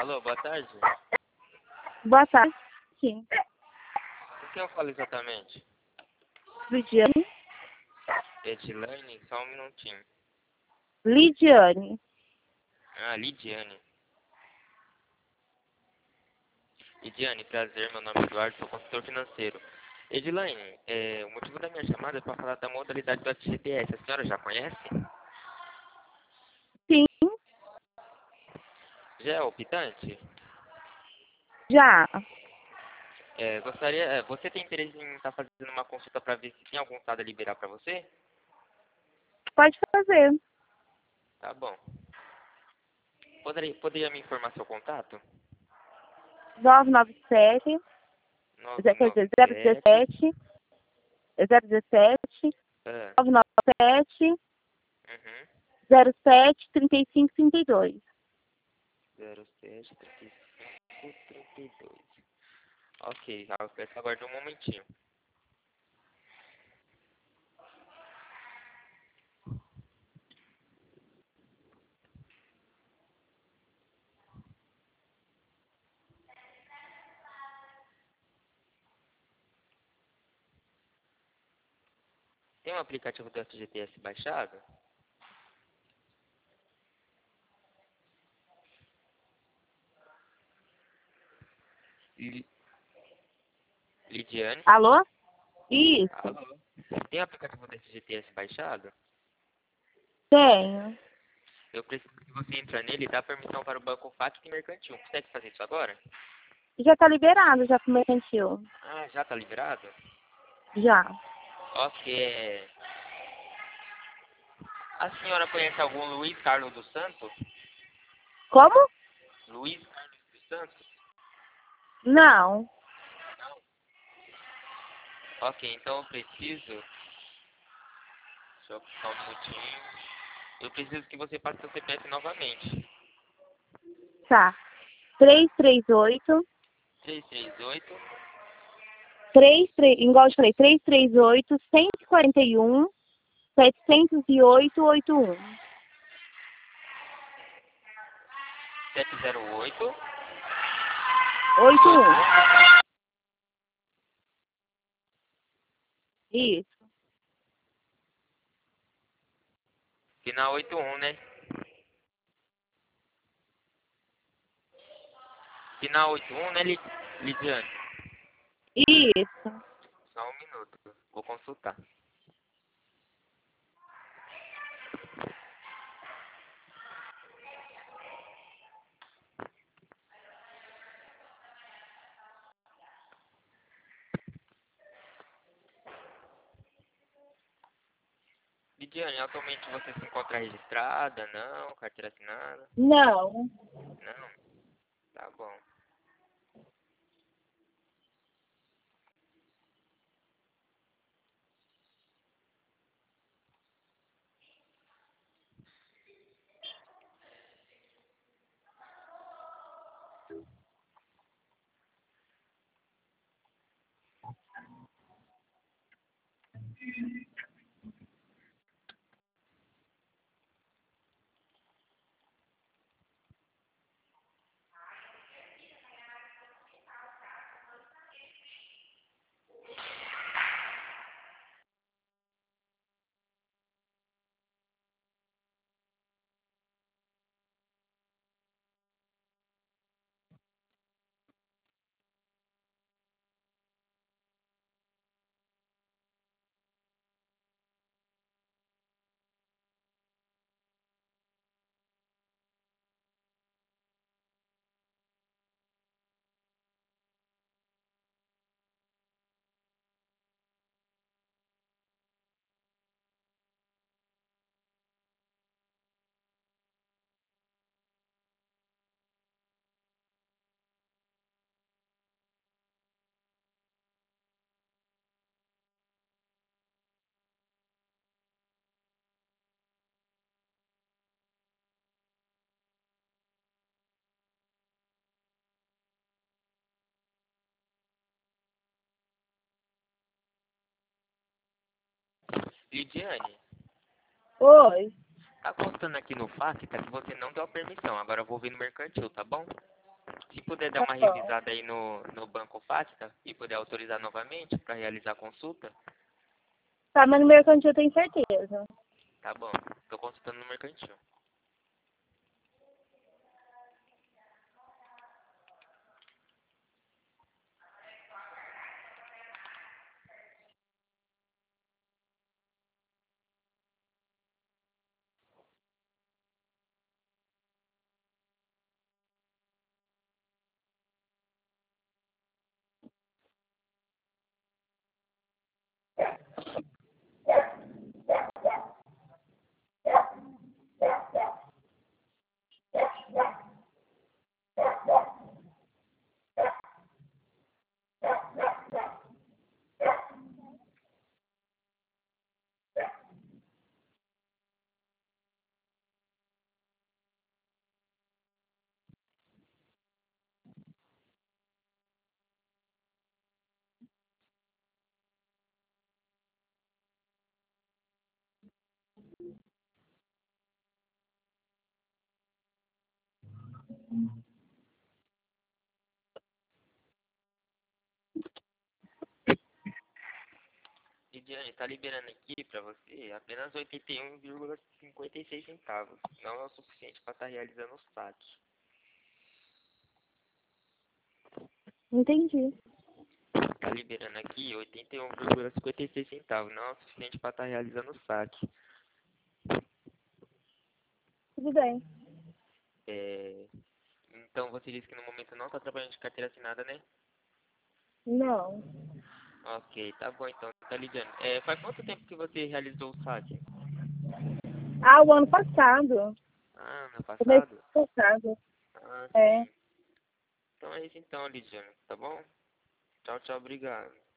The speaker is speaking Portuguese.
Alô, boa tarde. Boa tarde. Sim. Com quem eu falo exatamente? Lidiane. Edilane, só um minutinho. Lidiane. Ah, Lidiane. Lidiane, prazer, meu nome é Eduardo, sou consultor financeiro. Edilane, o motivo da minha chamada é para falar da modalidade do FGTS. A senhora já conhece? Sim, Já é optante? já. Você tem interesse em estar fazendo uma consulta para ver se tem algum estado a liberar para você? Pode fazer. Tá bom. Poderia me informar seu contato? 997, quer dizer, 997. 017, Ah, 997, uhum. 07, 35, 32. 07 35 32. Ok, eu peço aguarde um momentinho. Tem um aplicativo do FGTS baixado? Li- Lidiane? Alô? Isso. Alô? Tem o aplicativo do FGTS baixado? Tenho. Eu preciso que você entre nele e dá permissão para o Banco FAC e Mercantil. Consegue fazer isso agora? Já tá liberado, já pro mercantil. Ah, já está liberado? Já. Ok. A senhora conhece algum Luiz Carlos dos Santos? Como? Luiz Carlos dos Santos? Não. Ok, então eu preciso... Deixa eu só um minutinho. Eu preciso que você passe seu CPF novamente. Tá. 338, 338 igual eu te falei, 338, 141, 708, 81. 708 81. Isso. final 81, né? Final 81, né, Lidiane? Isso. Só um minuto, vou consultar. Lidiane, atualmente você se encontra registrada? Não? Carteira assinada? Não. Não? Tá bom. Lidiane, Oi. tá constando aqui no FAC, tá, que você não deu a permissão. Agora eu vou ver no mercantil, tá bom? Se puder dar Tá uma bom. revisada aí no Banco Fática e puder autorizar novamente para realizar a consulta, Tá, mas no mercantil eu tenho certeza. tá bom. Tô consultando no mercantil. Lidiane, tá liberando aqui pra você apenas 81,56 centavos. Não é o suficiente para estar realizando o saque. Entendi. Tá liberando aqui 81,56 centavos. Não é o suficiente para estar realizando o saque. Tudo bem. Então você disse que no momento não tá trabalhando de carteira assinada, né? Não. Ok, tá bom então, tá ligando. Faz quanto tempo que você realizou o saque? Ah, o ano passado. Ah, ano Comecei passado? ano passado. Ah, É. sim. Então é isso então, Lidiane, tá bom? Tchau, tchau, obrigado.